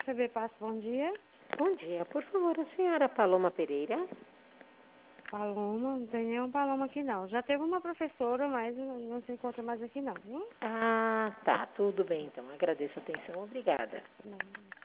CB Passo, bom dia. Bom dia, por favor, a senhora Paloma Pereira? Paloma, não tem nenhuma Paloma aqui não. Já teve uma professora, mas não se encontra mais aqui não, viu? Ah, tá, tudo bem então. Agradeço a atenção, obrigada. Não.